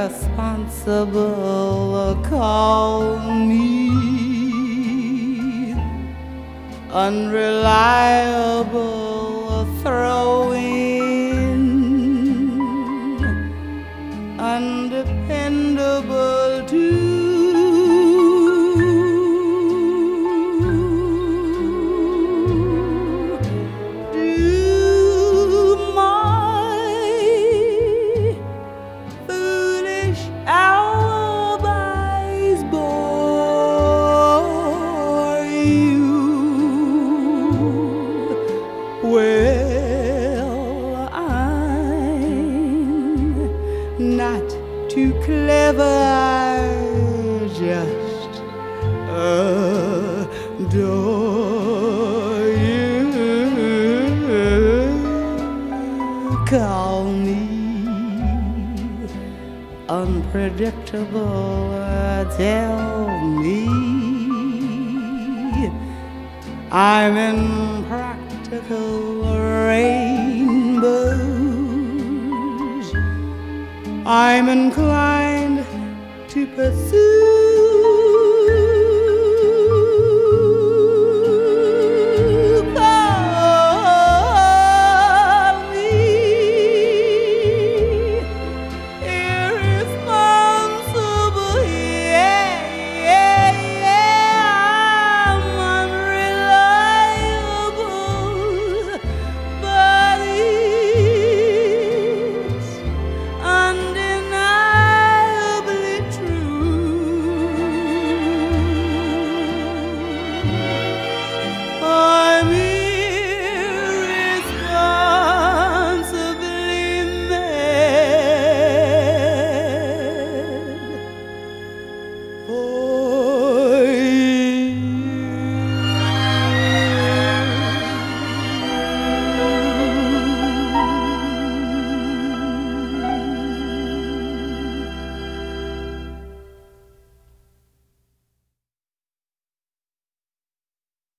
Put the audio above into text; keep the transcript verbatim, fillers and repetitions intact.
irresponsible. Call me unreliable, throw in undependable too. Do my foolish alibis bore you? Well, I'm not too clever, I just adore you. Call me unpredictable, tell me I'm impractical. Rainbows I'm inclined to pursue.